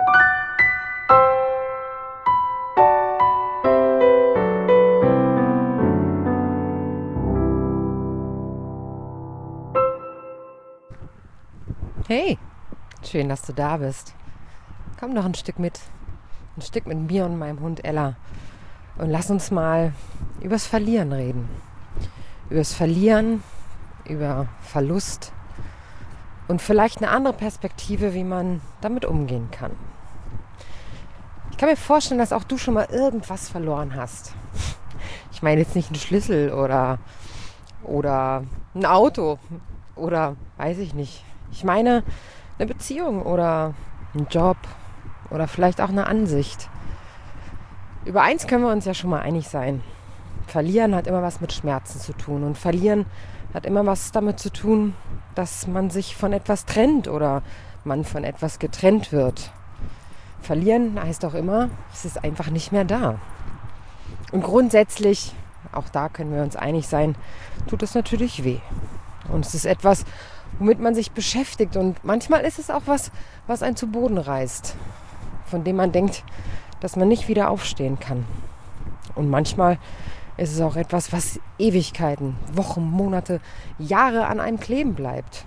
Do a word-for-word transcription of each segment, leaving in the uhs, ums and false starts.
Hey, schön, dass du da bist. Komm doch ein Stück mit. Ein Stück mit mir und meinem Hund Ella. Und lass uns mal übers Verlieren reden. Übers Verlieren, über Verlust und vielleicht eine andere Perspektive, wie man damit umgehen kann. Ich kann mir vorstellen, dass auch du schon mal irgendwas verloren hast. Ich meine jetzt nicht einen Schlüssel oder, oder ein Auto oder weiß ich nicht. Ich meine eine Beziehung oder einen Job oder vielleicht auch eine Ansicht. Über eins können wir uns ja schon mal einig sein. Verlieren hat immer was mit Schmerzen zu tun. Und verlieren hat immer was damit zu tun, dass man sich von etwas trennt oder man von etwas getrennt wird. Verlieren heißt auch immer, es ist einfach nicht mehr da. Und grundsätzlich, auch da können wir uns einig sein, tut es natürlich weh. Und es ist etwas, womit man sich beschäftigt. Und manchmal ist es auch was, was einen zu Boden reißt, von dem man denkt, dass man nicht wieder aufstehen kann. Und manchmal ist es auch etwas, was Ewigkeiten, Wochen, Monate, Jahre an einem kleben bleibt.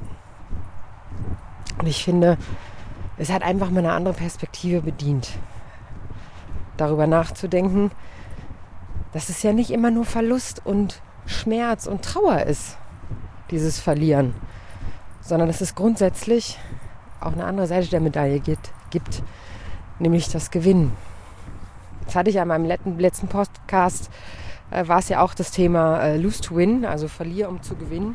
Und ich finde, es hat einfach mal eine andere Perspektive bedient, darüber nachzudenken, dass es ja nicht immer nur Verlust und Schmerz und Trauer ist, dieses Verlieren, sondern dass es grundsätzlich auch eine andere Seite der Medaille gibt, gibt nämlich das Gewinnen. Das hatte ich ja in meinem letzten Podcast, äh, war es ja auch das Thema äh, Lose to Win, also verliere, um zu gewinnen.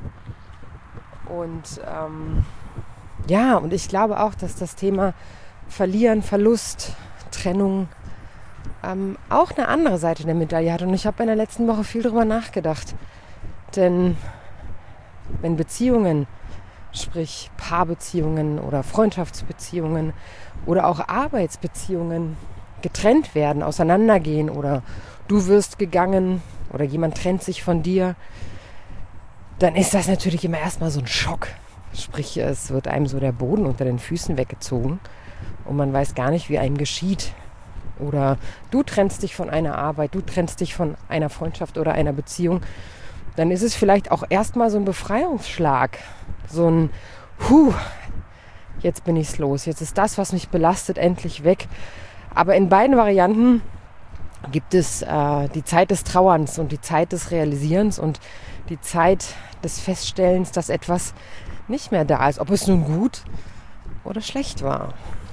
Und ähm, ja, und ich glaube auch, dass das Thema Verlieren, Verlust, Trennung ähm, auch eine andere Seite der Medaille hat. Und ich habe in der letzten Woche viel darüber nachgedacht. Denn wenn Beziehungen, sprich Paarbeziehungen oder Freundschaftsbeziehungen oder auch Arbeitsbeziehungen getrennt werden, auseinandergehen oder du wirst gegangen oder jemand trennt sich von dir, dann ist das natürlich immer erstmal so ein Schock. Sprich, es wird einem so der Boden unter den Füßen weggezogen und man weiß gar nicht, wie einem geschieht. Oder du trennst dich von einer Arbeit, du trennst dich von einer Freundschaft oder einer Beziehung, dann ist es vielleicht auch erstmal so ein Befreiungsschlag. So ein Huh, jetzt bin ich's los. Jetzt ist das, was mich belastet, endlich weg. Aber in beiden Varianten gibt es äh, die Zeit des Trauerns und die Zeit des Realisierens und die Zeit des Feststellens, dass etwas nicht mehr da ist, ob es nun gut oder schlecht war.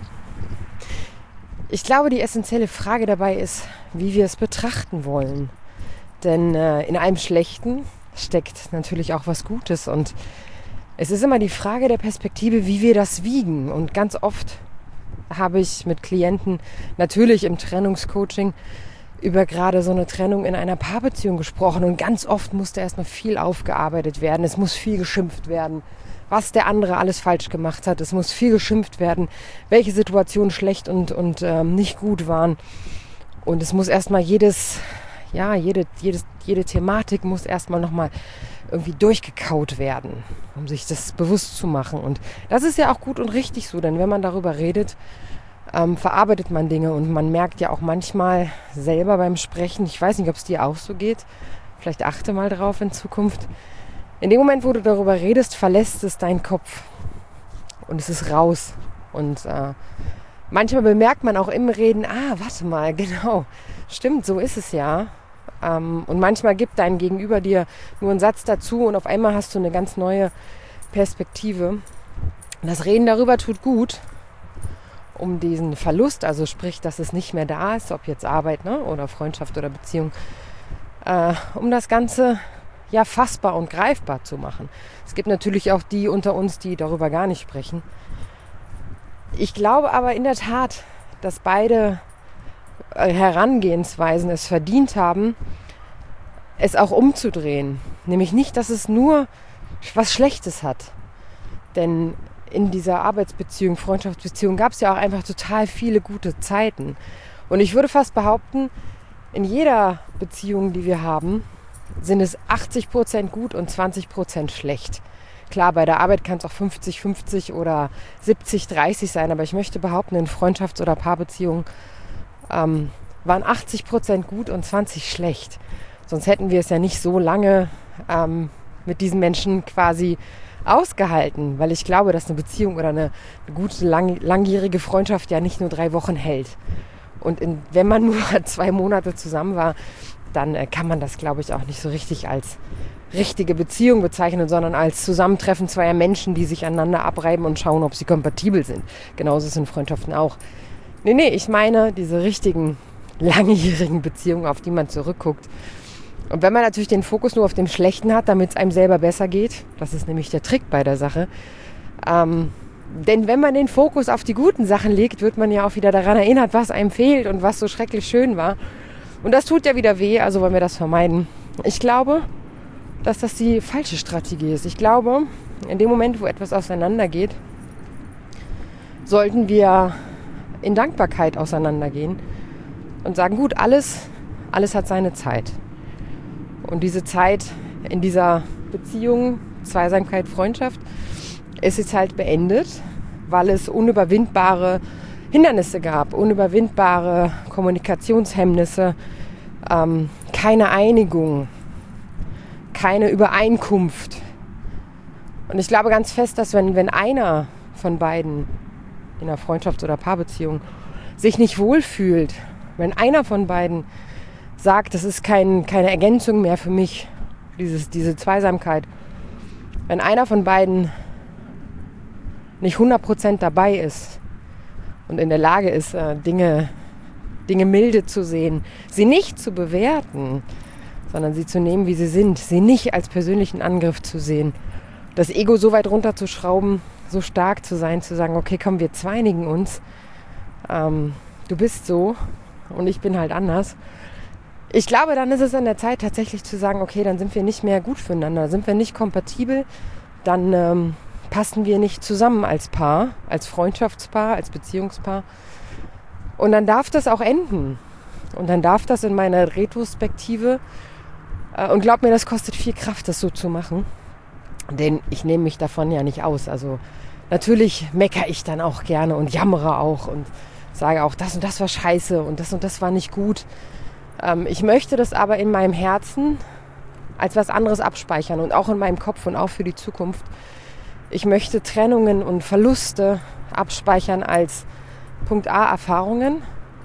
Ich glaube, die essentielle Frage dabei ist, wie wir es betrachten wollen. Denn äh, in einem Schlechten steckt natürlich auch was Gutes. Und es ist immer die Frage der Perspektive, wie wir das wiegen. Und ganz oft habe ich mit Klienten natürlich im Trennungscoaching über gerade so eine Trennung in einer Paarbeziehung gesprochen. Und ganz oft musste erstmal viel aufgearbeitet werden. Es muss viel geschimpft werden, was der andere alles falsch gemacht hat. Es muss viel geschimpft werden, welche Situationen schlecht und, und ähm, nicht gut waren. Und es muss erstmal jedes... Ja, jede, jedes, jede Thematik muss erstmal nochmal irgendwie durchgekaut werden, um sich das bewusst zu machen. Und das ist ja auch gut und richtig so, denn wenn man darüber redet, ähm, verarbeitet man Dinge und man merkt ja auch manchmal selber beim Sprechen, ich weiß nicht, ob es dir auch so geht, vielleicht achte mal drauf in Zukunft, in dem Moment, wo du darüber redest, verlässt es deinen Kopf und es ist raus. Und äh, manchmal bemerkt man auch im Reden, ah, warte mal, genau, stimmt, so ist es ja. Ähm, und manchmal gibt dein Gegenüber dir nur einen Satz dazu und auf einmal hast du eine ganz neue Perspektive. Das Reden darüber tut gut, um diesen Verlust, also sprich, dass es nicht mehr da ist, ob jetzt Arbeit, ne, oder Freundschaft oder Beziehung, äh, um das Ganze ja fassbar und greifbar zu machen. Es gibt natürlich auch die unter uns, die darüber gar nicht sprechen. Ich glaube aber in der Tat, dass beide Herangehensweisen es verdient haben, es auch umzudrehen. Nämlich nicht, dass es nur was Schlechtes hat. Denn in dieser Arbeitsbeziehung, Freundschaftsbeziehung gab es ja auch einfach total viele gute Zeiten. Und ich würde fast behaupten, in jeder Beziehung, die wir haben, sind es achtzig Prozent gut und zwanzig Prozent schlecht. Klar, bei der Arbeit kann es auch fünfzig fünfzig oder siebzig dreißig sein, aber ich möchte behaupten, in Freundschafts- oder Paarbeziehungen ähm, waren achtzig Prozent gut und zwanzig schlecht. Sonst hätten wir es ja nicht so lange ähm, mit diesen Menschen quasi ausgehalten, weil ich glaube, dass eine Beziehung oder eine, eine gute, lang, langjährige Freundschaft ja nicht nur drei Wochen hält. Und in, wenn man nur zwei Monate zusammen war, dann äh, kann man das, glaube ich, auch nicht so richtig als richtige Beziehung bezeichnen, sondern als Zusammentreffen zweier Menschen, die sich aneinander abreiben und schauen, ob sie kompatibel sind. Genauso ist es in Freundschaften auch. Nee, nee, ich meine diese richtigen, langjährigen Beziehungen, auf die man zurückguckt. Und wenn man natürlich den Fokus nur auf dem Schlechten hat, damit es einem selber besser geht, das ist nämlich der Trick bei der Sache, ähm, denn wenn man den Fokus auf die guten Sachen legt, wird man ja auch wieder daran erinnert, was einem fehlt und was so schrecklich schön war. Und das tut ja wieder weh, also wollen wir das vermeiden. Ich glaube, dass das die falsche Strategie ist. Ich glaube, in dem Moment, wo etwas auseinandergeht, sollten wir in Dankbarkeit auseinandergehen und sagen, gut, alles, alles hat seine Zeit. Und diese Zeit in dieser Beziehung, Zweisamkeit, Freundschaft, ist jetzt halt beendet, weil es unüberwindbare Hindernisse gab, unüberwindbare Kommunikationshemmnisse, ähm, keine Einigung, keine Übereinkunft. Und ich glaube ganz fest, dass wenn, wenn einer von beiden in einer Freundschafts- oder Paarbeziehung sich nicht wohlfühlt, wenn einer von beiden sagt, das ist kein, keine Ergänzung mehr für mich, dieses, diese Zweisamkeit. Wenn einer von beiden nicht hundert Prozent dabei ist und in der Lage ist, Dinge, Dinge milde zu sehen, sie nicht zu bewerten, sondern sie zu nehmen, wie sie sind, sie nicht als persönlichen Angriff zu sehen, das Ego so weit runterzuschrauben, so stark zu sein, zu sagen, okay, komm, wir zweinigen uns, ähm, du bist so und ich bin halt anders. Ich glaube, dann ist es an der Zeit tatsächlich zu sagen, okay, dann sind wir nicht mehr gut füreinander, sind wir nicht kompatibel, dann ähm, passen wir nicht zusammen als Paar, als Freundschaftspaar, als Beziehungspaar. Und dann darf das auch enden. Und dann darf das in meiner Retrospektive, äh, und glaub mir, das kostet viel Kraft, das so zu machen, denn ich nehme mich davon ja nicht aus. Also natürlich meckere ich dann auch gerne und jammere auch und sage auch, das und das war scheiße und das und das war nicht gut. Ich möchte das aber in meinem Herzen als was anderes abspeichern und auch in meinem Kopf und auch für die Zukunft. Ich möchte Trennungen und Verluste abspeichern als Punkt A Erfahrungen,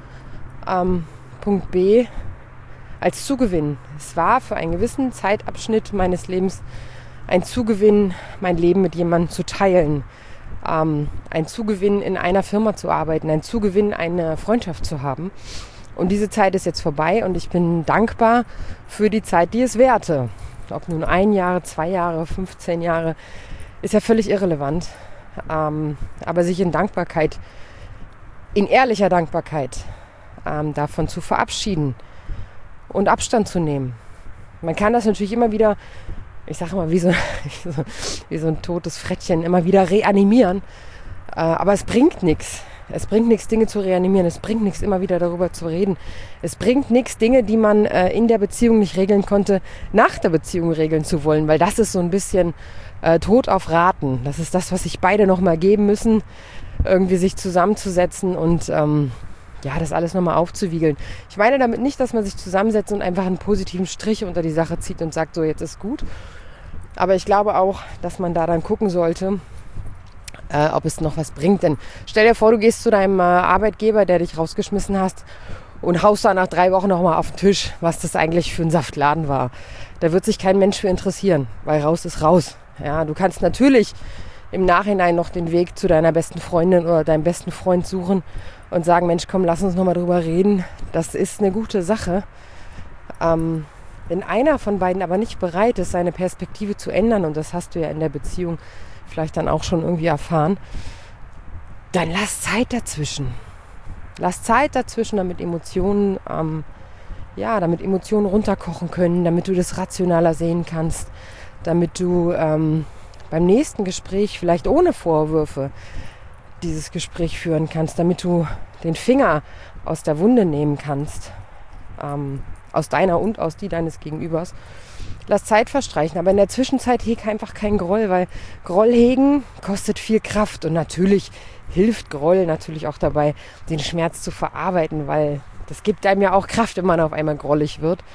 ähm, Punkt B als Zugewinn. Es war für einen gewissen Zeitabschnitt meines Lebens ein Zugewinn, mein Leben mit jemandem zu teilen, ähm, ein Zugewinn, in einer Firma zu arbeiten, ein Zugewinn, eine Freundschaft zu haben. Und diese Zeit ist jetzt vorbei und ich bin dankbar für die Zeit, die es währte. Ob nun ein Jahr, zwei Jahre, fünfzehn Jahre, ist ja völlig irrelevant. Ähm, aber sich in Dankbarkeit, in ehrlicher Dankbarkeit ähm, davon zu verabschieden und Abstand zu nehmen. Man kann das natürlich immer wieder, ich sage mal, wie so, wie so ein totes Frettchen, immer wieder reanimieren. Äh, aber es bringt nichts. Es bringt nichts, Dinge zu reanimieren. Es bringt nichts, immer wieder darüber zu reden. Es bringt nichts, Dinge, die man äh, in der Beziehung nicht regeln konnte, nach der Beziehung regeln zu wollen. Weil das ist so ein bisschen äh, Tod auf Raten. Das ist das, was sich beide nochmal geben müssen, irgendwie sich zusammenzusetzen und ähm, ja, das alles nochmal aufzuwiegeln. Ich meine damit nicht, dass man sich zusammensetzt und einfach einen positiven Strich unter die Sache zieht und sagt, so, jetzt ist gut. Aber ich glaube auch, dass man da dann gucken sollte, Äh, ob es noch was bringt. Denn stell dir vor, du gehst zu deinem äh, Arbeitgeber, der dich rausgeschmissen hast und haust da nach drei Wochen nochmal auf den Tisch, was das eigentlich für ein Saftladen war. Da wird sich kein Mensch für interessieren, weil raus ist raus. Ja, du kannst natürlich im Nachhinein noch den Weg zu deiner besten Freundin oder deinem besten Freund suchen und sagen, Mensch, komm, lass uns nochmal drüber reden. Das ist eine gute Sache. Ähm, wenn einer von beiden aber nicht bereit ist, seine Perspektive zu ändern, und das hast du ja in der Beziehung vielleicht dann auch schon irgendwie erfahren, dann lass Zeit dazwischen. Lass Zeit dazwischen, damit Emotionen, ähm, ja, damit Emotionen runterkochen können, damit du das rationaler sehen kannst, damit du ähm, beim nächsten Gespräch vielleicht ohne Vorwürfe dieses Gespräch führen kannst, damit du den Finger aus der Wunde nehmen kannst, ähm, aus deiner und aus die deines Gegenübers. lass Zeit verstreichen. Aber in der Zwischenzeit heg einfach keinen Groll, weil Groll hegen kostet viel Kraft. Und natürlich hilft Groll natürlich auch dabei, den Schmerz zu verarbeiten, weil das gibt einem ja auch Kraft, wenn man auf einmal grollig wird.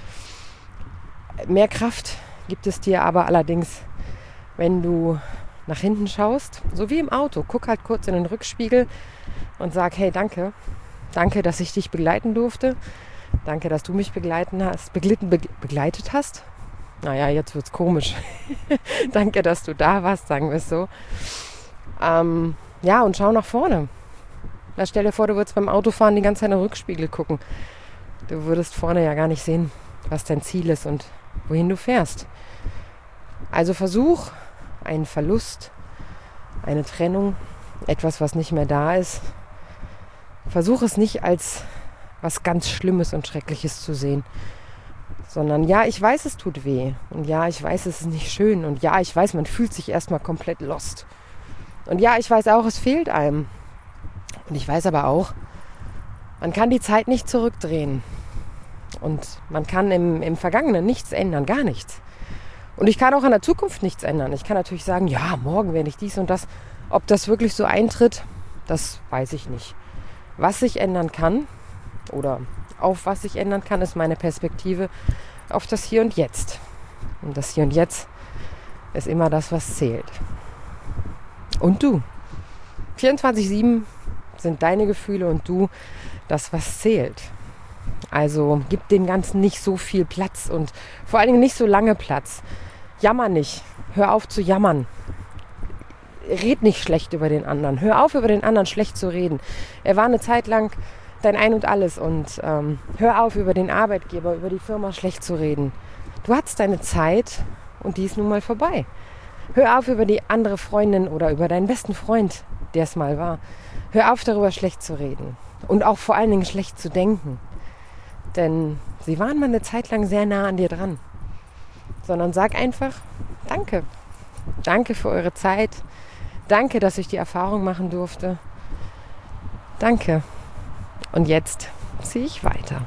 Mehr Kraft gibt es dir aber allerdings, wenn du nach hinten schaust, so wie im Auto. Guck halt kurz in den Rückspiegel und sag, hey, danke. Danke, dass ich dich begleiten durfte. Danke, dass du mich begleiten hast, beglitten, be- begleitet hast. Naja, jetzt wird's komisch. Danke, dass du da warst, sagen wir es so. Ähm, ja, und schau nach vorne. Da stell dir vor, du würdest beim Autofahren die ganze Zeit in den Rückspiegel gucken. Du würdest vorne ja gar nicht sehen, was dein Ziel ist und wohin du fährst. Also versuch, einen Verlust, eine Trennung, etwas, was nicht mehr da ist, versuch es nicht als was ganz Schlimmes und Schreckliches zu sehen, sondern ja, ich weiß, es tut weh und ja, ich weiß, es ist nicht schön und ja, ich weiß, man fühlt sich erstmal komplett lost und ja, ich weiß auch, es fehlt einem und ich weiß aber auch, man kann die Zeit nicht zurückdrehen und man kann im, im Vergangenen nichts ändern, gar nichts. Und ich kann auch an der Zukunft nichts ändern. Ich kann natürlich sagen, ja, morgen werde ich dies und das. Ob das wirklich so eintritt, das weiß ich nicht. Was sich ändern kann oder auf was sich ändern kann, ist meine Perspektive auf das Hier und Jetzt. Und das Hier und Jetzt ist immer das, was zählt. Und du. vierundzwanzig sieben sind deine Gefühle und du das, was zählt. Also gib dem Ganzen nicht so viel Platz und vor allen Dingen nicht so lange Platz. Jammer nicht. Hör auf zu jammern. Red nicht schlecht über den anderen. Hör auf, über den anderen schlecht zu reden. Er war eine Zeit lang dein Ein und Alles und ähm, hör auf, über den Arbeitgeber, über die Firma schlecht zu reden. Du hattest deine Zeit und die ist nun mal vorbei. Hör auf, über die andere Freundin oder über deinen besten Freund, der es mal war. Hör auf, darüber schlecht zu reden und auch vor allen Dingen schlecht zu denken. Denn sie waren mal eine Zeit lang sehr nah an dir dran. Sondern sag einfach, danke. Danke für eure Zeit. Danke, dass ich die Erfahrung machen durfte. Danke. Und jetzt ziehe ich weiter.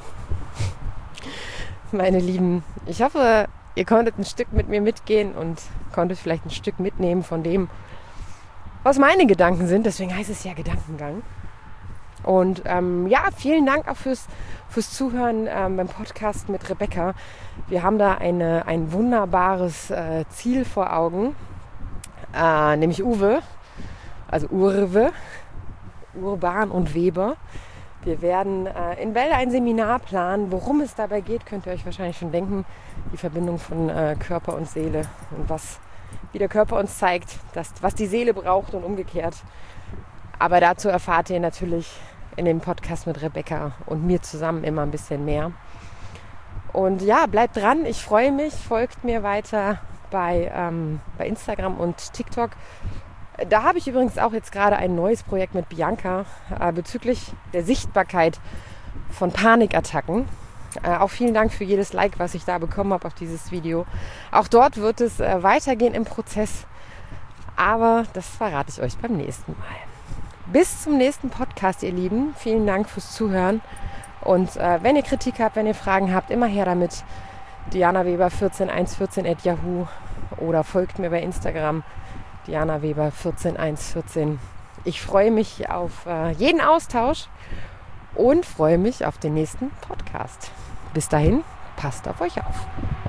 Meine Lieben, ich hoffe, ihr konntet ein Stück mit mir mitgehen und konntet vielleicht ein Stück mitnehmen von dem, was meine Gedanken sind. Deswegen heißt es ja Gedankengang. Und ähm, ja, vielen Dank auch fürs, fürs Zuhören ähm, beim Podcast mit Rebecca. Wir haben da eine, ein wunderbares äh, Ziel vor Augen, äh, nämlich Uwe, also Urwe, Urban und Weber. Wir werden äh, in Welle ein Seminar planen. Worum es dabei geht, könnt ihr euch wahrscheinlich schon denken. Die Verbindung von äh, Körper und Seele und was, wie der Körper uns zeigt, dass, was die Seele braucht und umgekehrt. Aber dazu erfahrt ihr natürlich in dem Podcast mit Rebecca und mir zusammen immer ein bisschen mehr. Und ja, bleibt dran. Ich freue mich. Folgt mir weiter bei, ähm, bei Instagram und TikTok. Da habe ich übrigens auch jetzt gerade ein neues Projekt mit Bianca äh, bezüglich der Sichtbarkeit von Panikattacken. Äh, auch vielen Dank für jedes Like, was ich da bekommen habe auf dieses Video. Auch dort wird es äh, weitergehen im Prozess. Aber das verrate ich euch beim nächsten Mal. Bis zum nächsten Podcast, ihr Lieben. Vielen Dank fürs Zuhören. Und äh, wenn ihr Kritik habt, wenn ihr Fragen habt, immer her damit. Diana Weber vierzehn eins vierzehn at yahoo oder folgt mir bei Instagram Diana Weber vierzehn eins vierzehn. Ich freue mich auf äh, jeden Austausch und freue mich auf den nächsten Podcast. Bis dahin, passt auf euch auf.